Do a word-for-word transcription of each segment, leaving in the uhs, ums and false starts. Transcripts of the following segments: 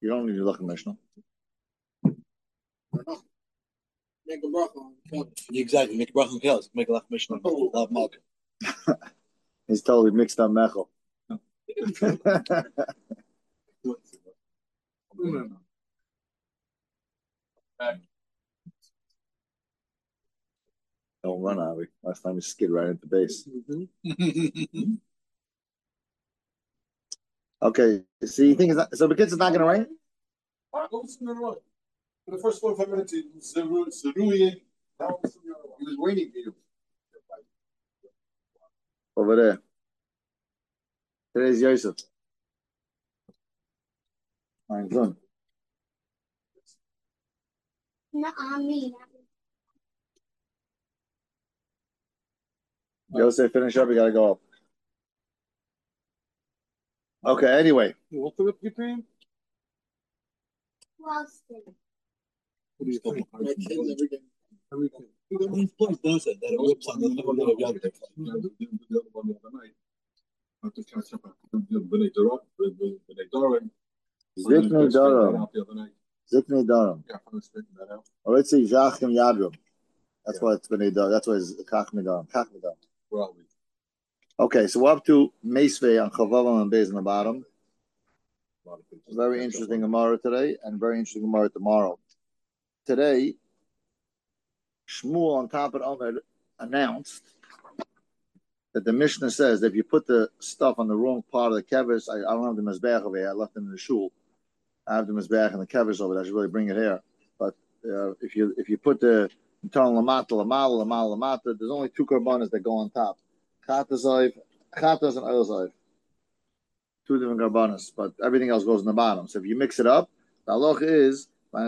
You don't need to look at Mishnah. Make a bracha on Kelis. Exactly. Make a bracha on Kelis. Make a lach Mishnah. Love Malka. He's totally mixed up Mechel. Don't run, Avi. Last time we skid right into base. Mm-hmm. Okay, so you think it's not, so? Because it's not going to rain. For the first forty-five minutes, it was Zerui. Now it was raining for you. Over there. Today's Yosef. I'm good. No, I mean. Yosef, finish up. You got to go up. Okay, anyway. You want to get pain? Boston. What do you think? My kids every day. Every day. These boys does it. That whips on the other one. The other one the other night. I have to catch up. B'nai Durham. B'nai Durham. Ziknei Durham. Ziknei Durham. Yeah, I'm straighten that out. Or let's say Jachim Yadrum. That's why it's B'nai Durham. That's why it's Chachmei Durham. Chachmei Durham. Where are we? Okay, so we're up to Meisvei on Chavavam and Beis on the bottom. Very interesting Gemara today, and very interesting Gemara tomorrow. Today, Shmuel on top of Omer announced that the Mishnah says that if you put the stuff on the wrong part of the kevis, I, I don't have the mizbeach over here. I left it in the shul. I have the mizbeach and the kevis over there. I should really bring it here. But uh, if you if you put the internal lamata, lamala, lamala, lamata, there's only two karbanas that go on top. Chatazav, chatas and oilzav. Two different karbanas, but everything else goes in the bottom. So if you mix it up, the halach is is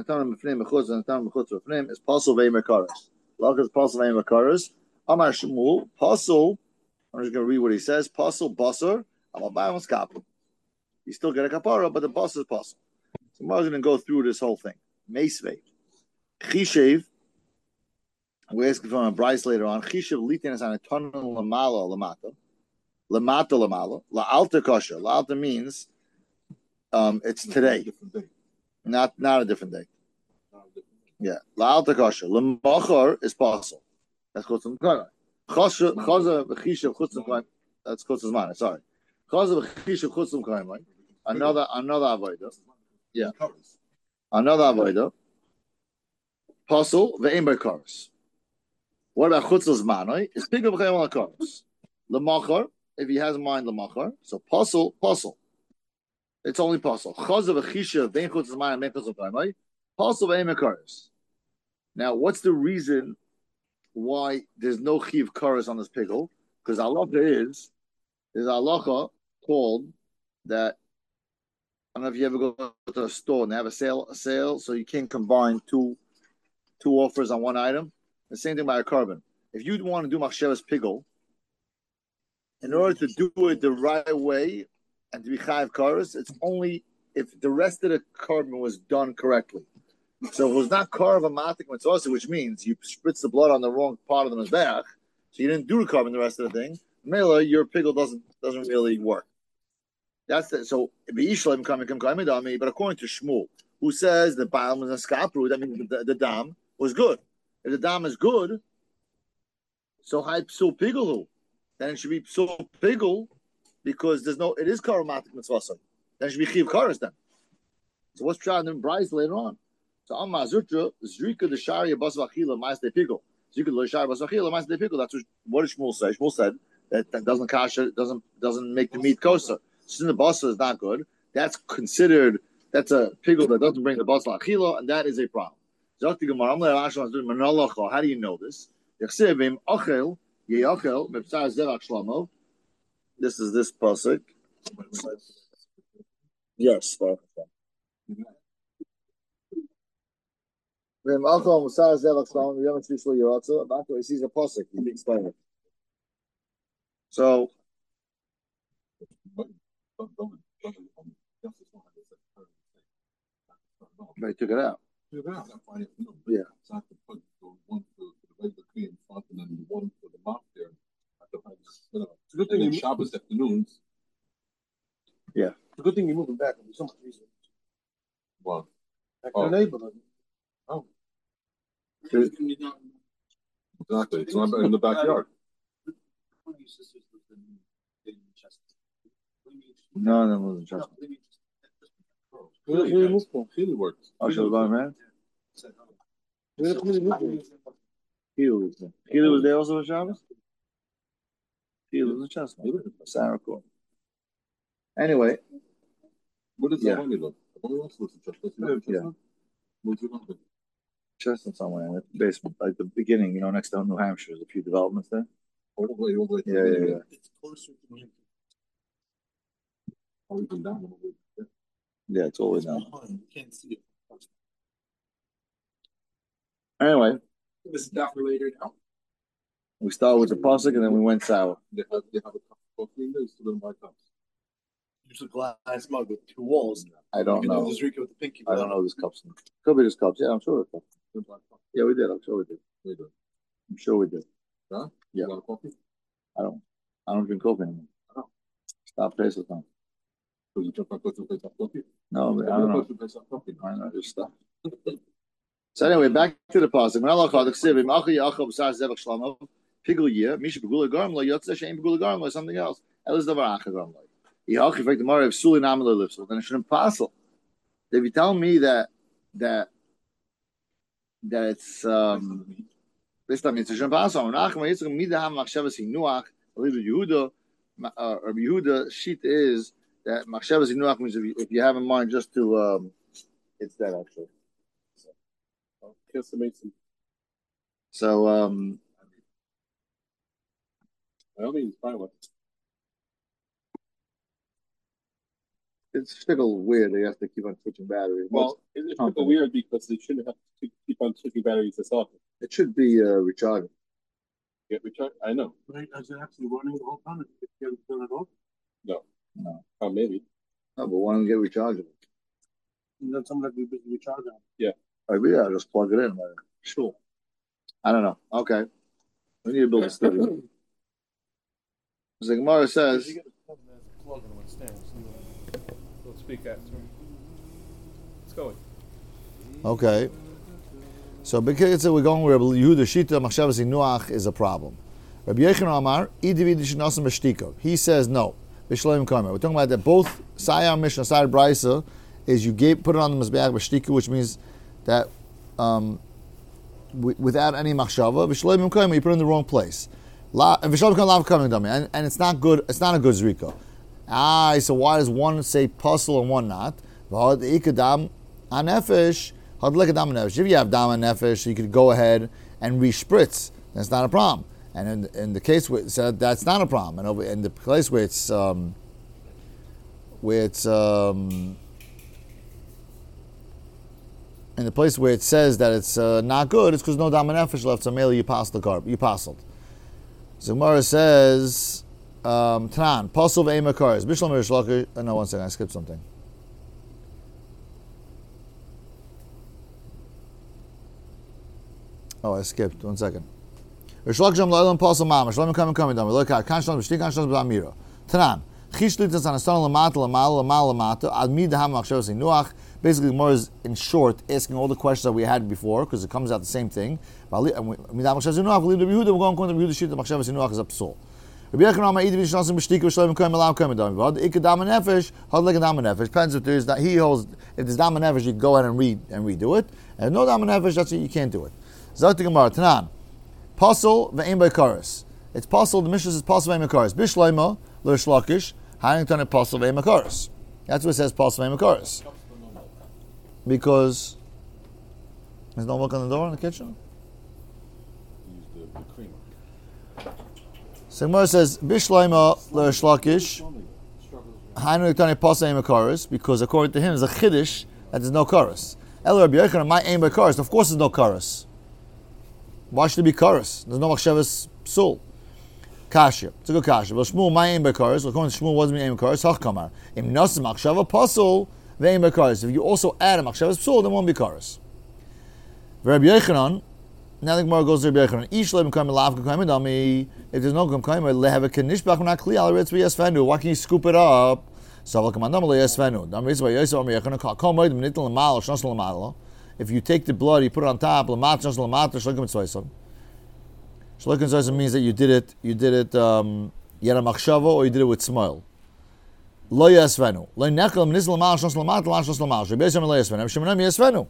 pasul ve'imakaris. Halach is pasul ve'imakaris. Amar Shmuel pasul. I'm just going to read what he says. Pasul basar. Amal ba'amas kapul. You still get a kapara, but the basar is pasul. So I'm going to go through this whole thing. Meisvei. Chishev. We're asking from a Bryce later on. Chishev litin is on a tunnel lamala lamata. Lamata lamala. La'alta kosher. La'alta means um, it's today. Not not a different day. Yeah. La'alta kosher. Lamachar is pasul. That's called some kind. Chaza v'chishav chutzim kaim. That's called zman. Sorry. Chaza v'chishav chutzim kaim. Right. Another another avodah. Yeah. Another avodah. Pasul ve'im b'karos. What about chutzim zman? Right? It's big of chayim al karos. Lamachar. If he has in mind lamachar, so pasul pasul. It's only pasul. Chaza v'chishav ve'im chutzim zman and ve'im chutzim kaim. Right. Pasul ve'im b'karos. Now, what's the reason why there's no chiv karas on this pickle? Because halacha is there's halacha called that. I don't know if you ever go to a store and they have a sale, a sale, so you can't combine two two offers on one item. The same thing by a carbon. If you want to do machshavas pickle, in order to do it the right way and to be chayiv karas, it's only if the rest of the carbon was done correctly. So it was not carve a matik mitzvah, which means you spritz the blood on the wrong part of the mizbeach, so you didn't do the carbon the rest of the thing. Mela, your pickle doesn't doesn't really work. That's it. So beishlam coming come coming on me, but according to Shmuel, who says the baal was a skapru, that means the, the dam was good. If the dam is good, so high psul pickle, then it should be psul pickle because there's no it is carve matik mitzvah. Then it should be chiv karas then. So what's trying in Bryce later on? So Amma Zutra, Zrika the Sharia Basvachila Maste Pickle. Zrika the Sharia Basvachila Maste Pickle. That's what, what did Shmuel say? Shmuel said that, that doesn't kasha, doesn't doesn't make the meat kosher. Since the basa is not good, that's considered that's a pickle that doesn't bring the basla achila, and that is a problem. How do you know this? This is this pasuk. Yes. He sees a pasuk. He can explain it. So, they took it out. Yeah. It's a good thing you Shabbos afternoons. Yeah. It's a good thing you move it back. There's so much reason. Oh. The neighborhood. Oh. Exactly. It's not in the backyard. No, that wasn't just. He works. Oh, she was going, man. Healy was there. Healy was there also for Shabbos? Healy was in Chestnut. Sarah Court. Anyway. What is Yeah. that one? Yeah. Chestnut somewhere in the basement, like the beginning, you know, next to New Hampshire. There's a few developments there. All the way, all the way. Yeah, yeah, yeah. It's closer to me. Oh, you come down a little bit. Yeah, it's always down. You can't see it. Anyway, This is definitely later now. we started with the pasuk and then we went sour. They have, they have a cup of coffee in there, it's still in my cups. Use a glass mug with two walls. I don't You can do know. this Rico with the pinky. I don't know this cups. Could be this cups. Yeah, I'm sure it's cups. In my cups. Yeah, we did. I'm sure we did. They do. I'm sure we did. Huh? Yeah. You want a coffee? I don't. I don't drink coffee anymore. Oh. Stop tasting time. So you drink my coffee, place up coffee? No, but I don't know. Place up coffee. I know, just stop. So anyway, back to the pasuk. When Allah called the ksivim, achi yachav b'sas zevach shlama, pigul yeh, mish begula garm lo yotze shein begula garm lo something else. Elis davar acha garm lo. Yachav like the mara of suli namel lips. Well, then it shouldn't passel. If you tell me that that that it's um this time it's a shouldn't passel. Nachem yitzchak midaham machshavas hinuach. Rabbi Yehuda, uh, Rabbi Yehuda sheet is that machshavas hinuach means if you, if you have in mind just to um, it's that actually. So um I don't mean it's fine with it's still weird. They have to keep on switching batteries. Well, it's a bit weird because they shouldn't have to keep on switching batteries this often. It should be uh, recharging. Get recharged? I know. Right, is it actually running the whole time? If you haven't turned it off? No. No. Oh, maybe. No, but why don't you get rechargeable? And then something that we busy recharging. Like, yeah, just plug it in. Like, sure. I don't know. Okay. We need to build a studio. As the Gemara says, Plug in what stands. Let's speak after. Let's go. okay. So because we're going where Yehuda Shita Machshavas Nuach is a problem. Rabbi Yechon Amar, Idivid Shnasam B'Shtika. He says no. B'Shleim Kamer. We're talking about that both Sayar Mishnah Sayar Brisa is you gave put it on the Mizbeach B'Shtika, which means that um, w- without any machshava, V'Shleim Kamer, you put it in the wrong place. La, and V'Shleim Kamer Lav Kamer Dami, and and it's not good. It's not a good zrika. Ah, so why does one say puzzle and one not? V'Had Ikadam Anefesh. If you have dam and nefesh, you could go ahead and re-spritz. That's not a problem. And in, in the case where so that's not a problem. And over in the place where it's um, where it's um, in the place where it says that it's uh, not good, it's because no dam and nefesh left. So mainly you passed the carb. You passed. So Gemara says, um, Tanan pasel ve'emakars. Bishlam Rishlaka. No, one second. I skipped something. Oh, I skipped. One second. Rishlaksham lo'elam pasal mama. Shalom coming coming down. We look at kanshlam b'shtik kanshlam b'amira. Tanan. Chishlitas on a stone lamata lamala lamala lamata. Admid ham machshavas nuach. Basically, more is in short asking all the questions that we had before because it comes out the same thing. Mid ham machshavas nuach. We leave the Yehuda. We're going to go to the Yehuda shit. The machshavas nuach is a psul. Rabbi Yechon Amar Idiv Shnasam B'Shtika Shalom coming alam coming down. But ikadam nefesh had like a dam nefesh. Depends if there's that he holds. If there's dam nefesh, you can go ahead and read and redo it. And no dam nefesh, that's it. You can't do it. Zot Gemara Tanan, Pasal ve'im b'karis. It's Pasal. The Mishnah says Pasal ve'im b'karis. Bishleima l'rish lakish. Harrington and Pasal ve'im b'karis. That's what it says Pasal ve'im b'karis. Because there's no milk on the door in the kitchen. Use the, the creamer. So Gemara says Bishleima l'rish lakish. Harrington and Pasal ve'im b'karis. Because according to him, there's a chiddush that there's no karis. El Rabbi Yechon my aim b'karis. Of course, there's no karis. Why should it be karis? There's no machshavas psul. Kasha. It's a good kasha. Well, Shmuel, my aim by karis. According to Shmuel, wasn't aim by karis. Hachkamar. Im nasim machshava pasul ve'aim by karis. If you also add a machshavas psul, then it won't be karis. Rabbi Yechanan. Now the Gemara goes to Rabbi Yechanan. Ish leim kaim lav kaim dami. If there's no kaim, they have a kenishbach not kli al ritz v'yasfendu. Why can you scoop it up So if you take the blood, you put it on top. Shlokin means that you did it. You did it. Um, you had a machshava, or you did it with smile. Lo yasvenu. Lo nekel mnizl lamal shnos lamal lamal shnos lamal. Shebei shem lo yasvenu. Shemanim yasvenu.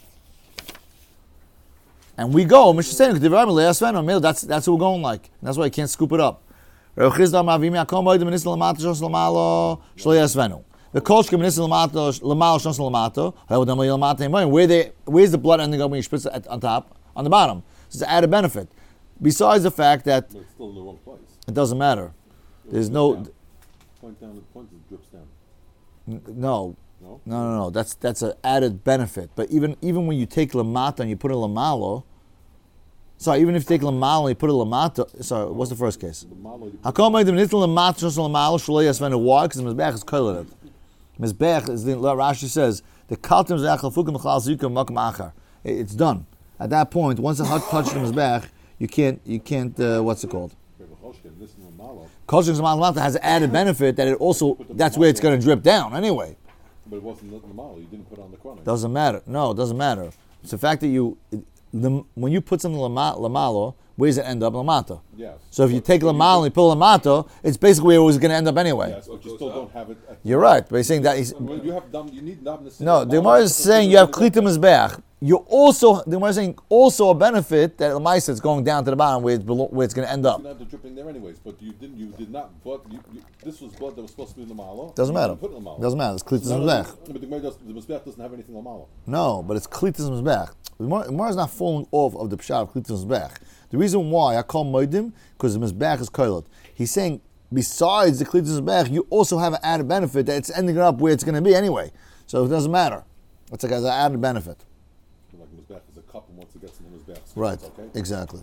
And we go. Mishnah saying k'divrayim lo yasvenu. That's that's what we're going like. And that's why you can't scoop it up. Reb Chizda mavimi akom moed mnizl lamal shnos lamal shlo yasvenu. The kolshke mnizl lamal lamal shnos lamal. Havodam lo lamal. Where they where's the blood ending up when you spritz it on top, on the bottom? It's an added benefit. Besides the fact that But it's still in the wrong place. it doesn't matter. There's no Down. Point down, the point it drips down. n- no. No? No, no, no. That's that's an added benefit. But even even when you take lamata and you put a lamalo, sorry, even if you take lamalo and you put a lamata, sorry, what's the first case? The malo, you put- How come I didn't lamata just lamalo shalei yasvenu? Why? Because the mizbech is koiled. Mizbech is the Rashi says the kaltim zechal fukim mechlal zikum makam achar. It's done at that point. Once the hut touched the mizbech, you can't you can't uh, what's it called? Reb Choshkin, this is the malo, Kosher lamata has an added benefit that it also that's where it's going to drip down anyway. but it wasn't the malo. You didn't put it on the corner. Doesn't matter. No, it doesn't matter. It's the fact that you, the, when you put something lama, lamalo, where does it end up? Lamata. Yes. So if you But- take but lamalo and you put lamato, it's basically where it was going to end up anyway. Yes, but you still don't have it. At You're right. But he's saying that he's, Well, you have dam, you need damness. no, the Gemara is saying you have klitim mizbeach. You also, the Gemara is saying also a benefit that the mice is going down to the bottom where it's, belo- where it's going to end up. You have the dripping there anyways, but you didn't. You did not. But you, you, this was blood that was supposed to be in the malo. Doesn't You matter. didn't Put it in the malo. Doesn't matter. It's klitim No, no, no, mizbeach. But the Gemara does- the mizbeach doesn't have anything in the malo. No, but it's klitim mizbeach. The Gemara is not falling off of the pshat of klitim mizbeach. The reason why I call moedim because the mizbeach is koilot. He's saying besides the klitim mizbeach, you also have an added benefit that it's ending up where it's going to be anyway. So it doesn't matter. It's like as an added benefit. Like mizbeach is a cup, and once it gets in the mizbeach, it's Right. okay. Exactly.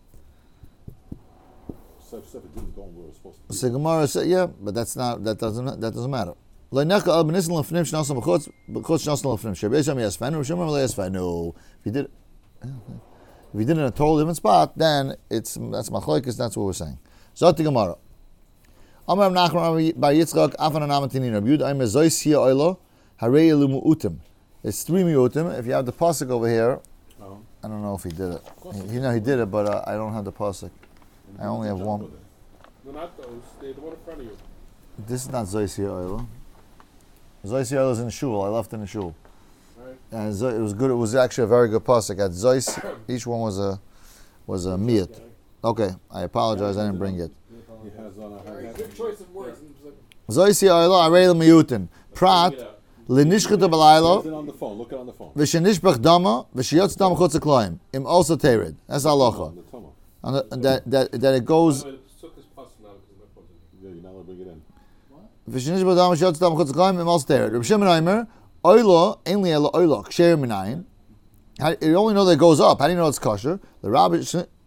So if it didn't go where it was supposed to be. So Gemara said, yeah, but that's not that doesn't that doesn't matter. If you did if you did it in a totally different spot, then it's that's machlokes. That's what we're saying. Zot the Gemara. Amar Rav Nachman bar Yitzchak Afan Anamatinin Rabbi Yud Aimer Zois Hia Oilo Harei Elu Mu'utim. It's three Mu'utim. If you have the pasuk over here, Oh. I don't know if he did it. He, you know he did it, but uh, I don't have the pasuk. I only have one. No, not those. They're the one in front of you. This is not Zois Hia Oilo. Zois Hia Oilo is in the shul. I left in the shul. Right. And Zo- it was good. It was actually a very good pasuk. At Zois, each one was a was a miyat. Okay, I apologize. I didn't bring it. He has on a Good choice of words. and it was like- Zois Hia Oilo Arei Miyutin Prat Lenishchut It's Balaylo on the phone. Look it on the phone. V'shenishbach Dama V'shiyotz Dama Chutz Aklayim Im also Tered. That's halacha. The Toma. And the- and that that that it goes No, it took his pus now because my pus is- Yeah, you're not allowed to bring it in. V'shenishbach Dama V'shiyotz Dama Chutz Aklayim Im also Tered. Reb Shimon Aimer Oilo Ainli Elo Oilo Ksher Minayin. How- You only know that it goes up. How do you know it's kosher? The rabbi.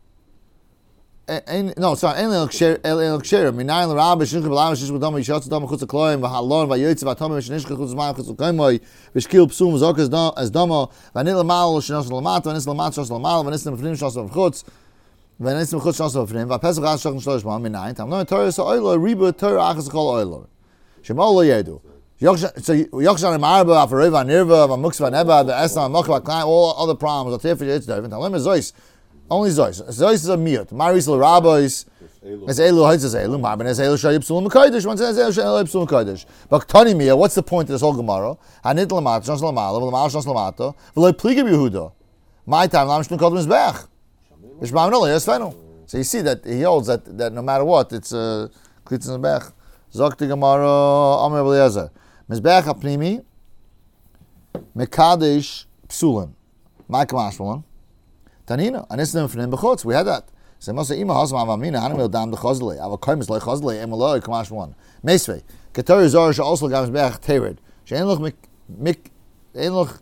Ein, no, sorry. Ein el ksher, el el ksher. Minayin the rabbi shinch b'lam shish b'dam yishatz dam chutz kloim v'halon v'yoytz v'atam v'shnishch chutz mayim chutz kloim v'shkil psum v'zok as dam as dama v'nil mal shnos lamat v'nis lamat shnos lamal v'nis lefnim shnos v'chutz v'nis v'chutz shnos v'fnim v'pesach as shach shlosh b'am minayin tam no Torah so oilo riba Torah achas kol oilo shemal lo yedu. So Yokshan Marba, Afareva, Nirva, Muksva Neba, the Esna, Mokva, Klein, all other problems. I'll tell you it's different. Tell him Zois. Only Zois. Zois is a mute. Maris the rabbis. It's Elu Heitzes Elu. Marban is Elu Shayib Sulam Kodesh. One says Elu Shayib Sulam Kodesh. But Tani Mia, what's the point of this whole Gemara? Hanit Lamat, Shans Lamala, Lamal Shans Lamato, V'lo Pligib Yehuda. My time, Lam Shnun Kodem Zbech. V'shmam Noli, yes, Fenu. So you see that he holds that that no matter what, it's uh, Klitzin Zbech. Zok the Gemara, Amr Eliezer. Mizbeach hapnimi, mekadesh psulim. My kamashmalan. Tanina, anisnim fnim b'chutz. We had that. So Moshe ima hasma avamina hanimil dam dechazli. Ava koimis loy chazli emaloi kamashmalan. Meisvei. Ketori zor she also gam mizbeach tered. She ein loch mik mik ein loch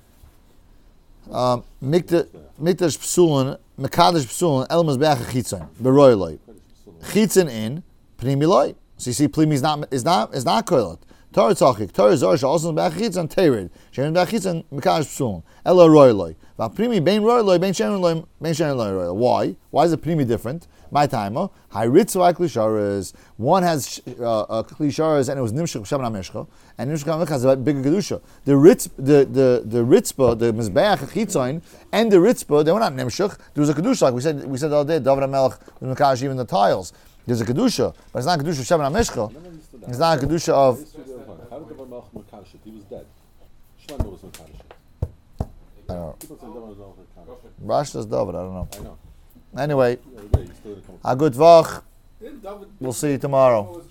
um mikdash psulim mekadesh psulim el mizbeach chitzon beroy loy. Chitzon in pnimi loy. So you see, pnimi is not is not is not koilot. Torah tzachik, Torah zor also b'achitz and tered. Shein b'achitz and mekadosh psulim. Ela roy loy. V'primi bein roy loy bein shein loy bein shein loy roy. Why? Why is the primi different? My time, oh, Hayritzu Klisharas. One has uh, uh, Klisharas and it was Nimshach Shaman HaMeshcha, and Nimshach HaMeshcha has a bigger Kedusha. The Ritz, the the the Ritzpa, the Mizbeach Chitzain, and the Ritzpa, they were not Nimshach. There was a Kedusha, like we said. We said the other day. David HaMelech was Mekadosh even the tiles. There's a Kedusha, but it's not a Kedusha of Shaman HaMeshcha. It's not a Kedusha of. How did the Melch Mekadosh it? He was dead. Shlomo was Mekadosh it. I don't know. People say David was Mekadosh it. Rash does David. I don't know. I know. Anyway, The other day, he still didn't come. a good vach. We'll see you tomorrow.